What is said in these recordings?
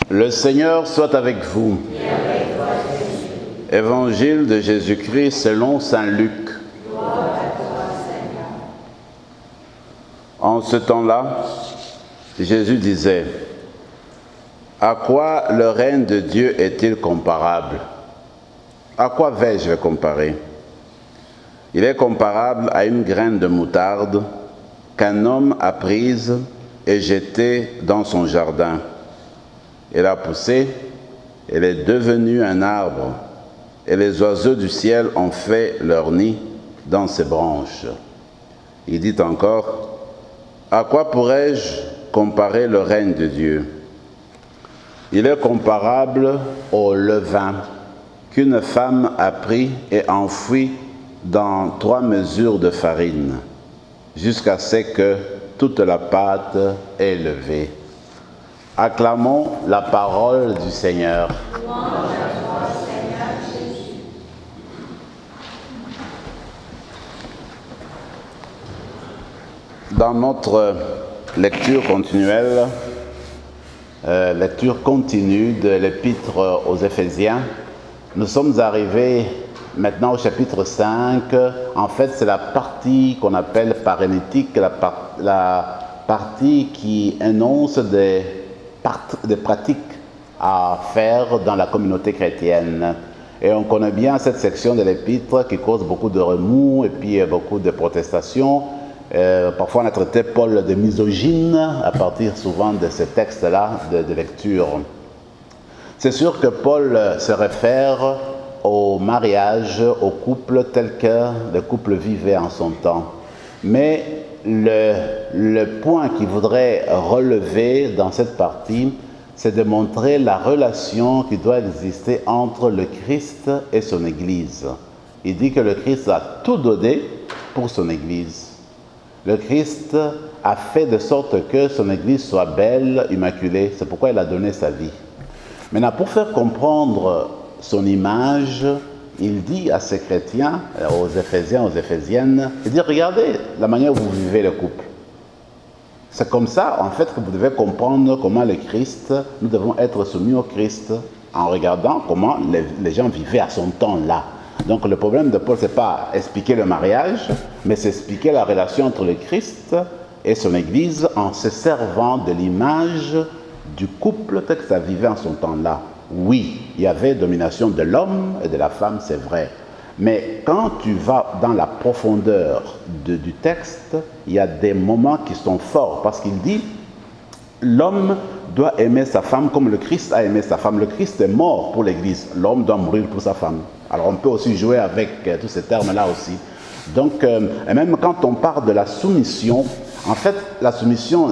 Le Seigneur soit avec vous. Et avec toi, Jésus. Évangile de Jésus-Christ selon saint Luc. Gloire à toi, Seigneur. En ce temps-là, Jésus disait: à quoi le règne de Dieu est-il comparable? À quoi vais-je le comparer? Il est comparable à une graine de moutarde qu'un homme a prise et jetée dans son jardin. Elle a poussé, elle est devenue un arbre, et les oiseaux du ciel ont fait leur nid dans ses branches. Il dit encore: à quoi pourrais-je comparer le règne de Dieu? Il est comparable au levain qu'une femme a pris et enfoui dans 3 mesures de farine, jusqu'à ce que toute la pâte est levée. Acclamons la parole du Seigneur. Louange à toi, Seigneur Jésus. Dans notre lecture continuelle, lecture continue de l'épître aux Éphésiens, nous sommes arrivés maintenant au chapitre 5. En fait, c'est la partie qu'on appelle parénétique, la partie qui énonce des pratiques à faire dans la communauté chrétienne. Et on connaît bien cette section de l'épître qui cause beaucoup de remous et puis beaucoup de protestations. Parfois on a traité Paul de misogyne à partir souvent de ces textes-là de lecture. C'est sûr que Paul se réfère au mariage, au couple tel que le couple vivait en son temps. Mais le point qu'il voudrait relever dans cette partie, c'est de montrer la relation qui doit exister entre le Christ et son Église. Il dit que le Christ a tout donné pour son Église. Le Christ a fait de sorte que son Église soit belle, immaculée. C'est pourquoi il a donné sa vie. Maintenant, pour faire comprendre son image, il dit à ces chrétiens, aux Éphésiens, aux Éphésiennes, il dit: regardez la manière dont vous vivez le couple. C'est comme ça, en fait, que vous devez comprendre comment le Christ, nous devons être soumis au Christ en regardant comment les gens vivaient à son temps-là. Donc le problème de Paul, ce n'est pas expliquer le mariage, mais c'est expliquer la relation entre le Christ et son Église en se servant de l'image du couple tel que ça vivait en son temps-là. Oui, il y avait domination de l'homme et de la femme, c'est vrai. Mais quand tu vas dans la profondeur du texte, il y a des moments qui sont forts, parce qu'il dit: l'homme doit aimer sa femme comme le Christ a aimé sa femme. Le Christ est mort pour l'Église, l'homme doit mourir pour sa femme. Alors on peut aussi jouer avec tous ces termes-là aussi. Donc, et même quand on parle de la soumission, en fait, la soumission,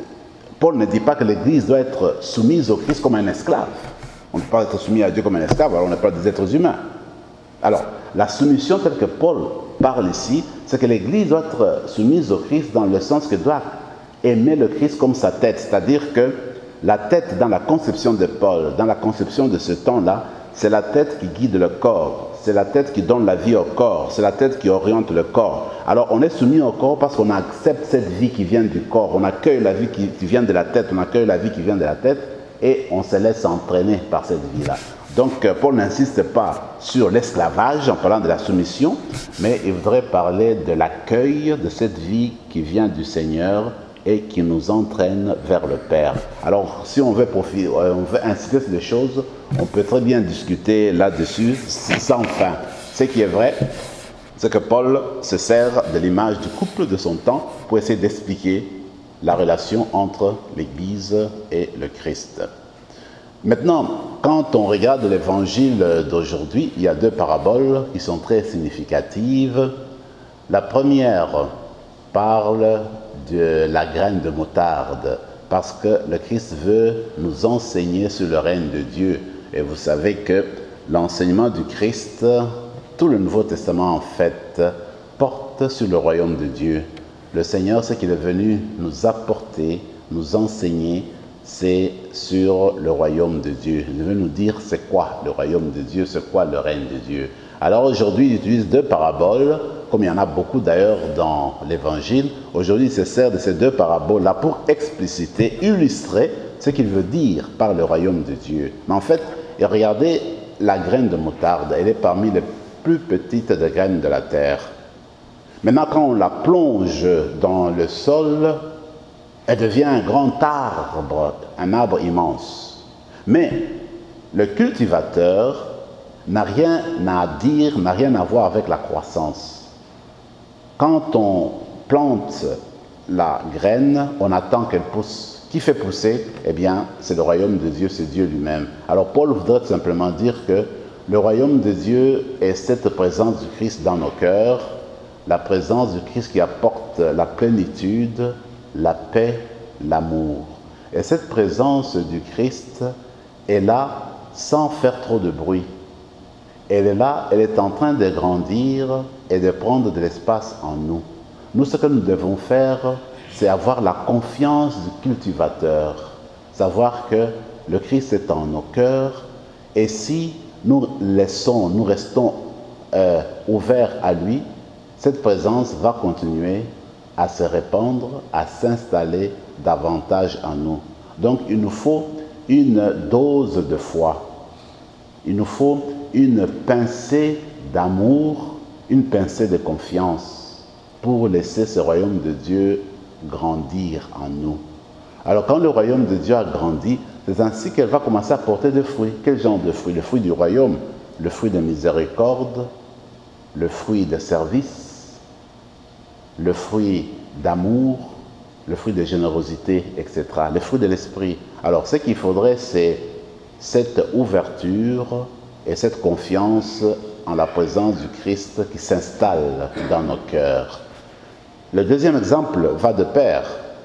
Paul ne dit pas que l'Église doit être soumise au Christ comme un esclave. On ne peut pas être soumis à Dieu comme un esclave, alors on n'est pas des êtres humains. Alors, la soumission telle que Paul parle ici, c'est que l'Église doit être soumise au Christ dans le sens qu'elle doit aimer le Christ comme sa tête. C'est-à-dire que la tête, dans la conception de Paul, dans la conception de ce temps-là, c'est la tête qui guide le corps. C'est la tête qui donne la vie au corps. C'est la tête qui oriente le corps. Alors, on est soumis au corps parce qu'on accepte cette vie qui vient du corps. On accueille la vie qui vient de la tête. On accueille la vie qui vient de la tête et on se laisse entraîner par cette vie-là. Donc, Paul n'insiste pas sur l'esclavage en parlant de la soumission, mais il voudrait parler de l'accueil de cette vie qui vient du Seigneur et qui nous entraîne vers le Père. Alors, si on veut inciter sur des choses, on peut très bien discuter là-dessus sans fin. Ce qui est vrai, c'est que Paul se sert de l'image du couple de son temps pour essayer d'expliquer la relation entre l'Église et le Christ. Maintenant, quand on regarde l'évangile d'aujourd'hui, il y a 2 paraboles qui sont très significatives. La première parle de la graine de moutarde, parce que le Christ veut nous enseigner sur le règne de Dieu. Et vous savez que l'enseignement du Christ, tout le Nouveau Testament en fait, porte sur le royaume de Dieu. Le Seigneur, ce qu'il est venu nous apporter, nous enseigner, c'est sur le royaume de Dieu. Il veut nous dire c'est quoi le royaume de Dieu, c'est quoi le règne de Dieu. Alors aujourd'hui, il utilise 2 paraboles, comme il y en a beaucoup d'ailleurs dans l'Évangile. Aujourd'hui, il se sert de ces 2 paraboles-là pour expliciter, illustrer ce qu'il veut dire par le royaume de Dieu. Mais en fait, regardez la graine de moutarde, elle est parmi les plus petites des graines de la terre. Maintenant, quand on la plonge dans le sol, elle devient un grand arbre, un arbre immense. Mais le cultivateur n'a rien à dire, n'a rien à voir avec la croissance. Quand on plante la graine, on attend qu'elle pousse. Qui fait pousser? Eh bien, c'est le royaume de Dieu, c'est Dieu lui-même. Alors Paul voudrait simplement dire que le royaume de Dieu est cette présence du Christ dans nos cœurs, la présence du Christ qui apporte la plénitude, la paix, l'amour. Et cette présence du Christ est là sans faire trop de bruit. Elle est là, elle est en train de grandir et de prendre de l'espace en nous. Nous, ce que nous devons faire, c'est avoir la confiance du cultivateur, savoir que le Christ est en nos cœurs et si nous restons ouverts à lui, cette présence va continuer à se répandre, à s'installer davantage en nous. Donc, il nous faut une dose de foi. Il nous faut une pincée d'amour, une pincée de confiance pour laisser ce royaume de Dieu grandir en nous. Alors, quand le royaume de Dieu a grandi, c'est ainsi qu'elle va commencer à porter des fruits. Quel genre de fruits? Le fruit du royaume, le fruit de miséricorde, le fruit de service, le fruit d'amour, le fruit de générosité, etc. Le fruit de l'esprit. Alors, ce qu'il faudrait, c'est cette ouverture et cette confiance en la présence du Christ qui s'installe dans nos cœurs. Le deuxième exemple va de pair.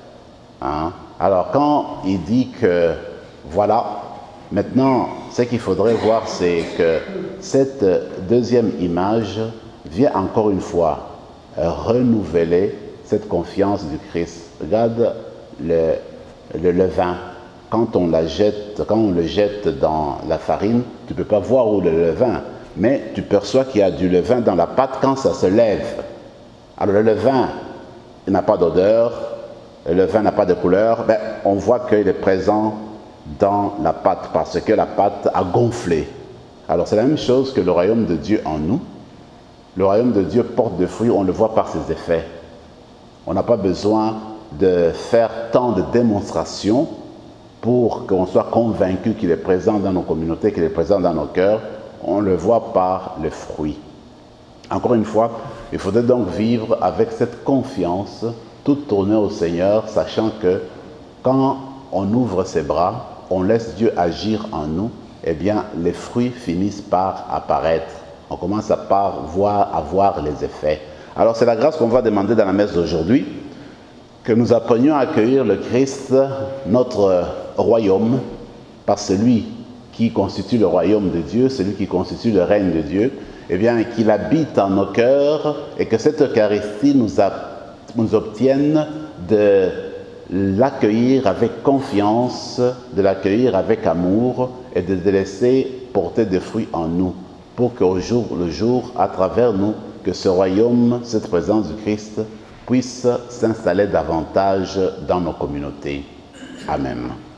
Alors, quand il dit que, voilà, maintenant, ce qu'il faudrait voir, c'est que cette deuxième image vient encore une fois renouveler cette confiance du Christ. Regarde le levain. Quand on le jette dans la farine, tu ne peux pas voir où est le levain, mais tu perçois qu'il y a du levain dans la pâte quand ça se lève. Alors le levain, il n'a pas d'odeur, le levain n'a pas de couleur, ben, on voit qu'il est présent dans la pâte parce que la pâte a gonflé. Alors c'est la même chose que le royaume de Dieu en nous. Le royaume de Dieu porte des fruits, on le voit par ses effets. On n'a pas besoin de faire tant de démonstrations pour qu'on soit convaincu qu'il est présent dans nos communautés, qu'il est présent dans nos cœurs. On le voit par les fruits. Encore une fois, il faudrait donc vivre avec cette confiance, tout tourner au Seigneur, sachant que quand on ouvre ses bras, on laisse Dieu agir en nous, eh bien, les fruits finissent par apparaître. On commence à voir les effets. Alors, c'est la grâce qu'on va demander dans la messe d'aujourd'hui, que nous apprenions à accueillir le Christ, notre royaume, par celui qui constitue le royaume de Dieu, celui qui constitue le règne de Dieu, eh bien, qu'il habite en nos cœurs et que cette Eucharistie nous obtienne de l'accueillir avec confiance, de l'accueillir avec amour et de le laisser porter des fruits en nous pour qu'au jour le jour, à travers nous, que ce royaume, cette présence du Christ puisse s'installer davantage dans nos communautés. Amen.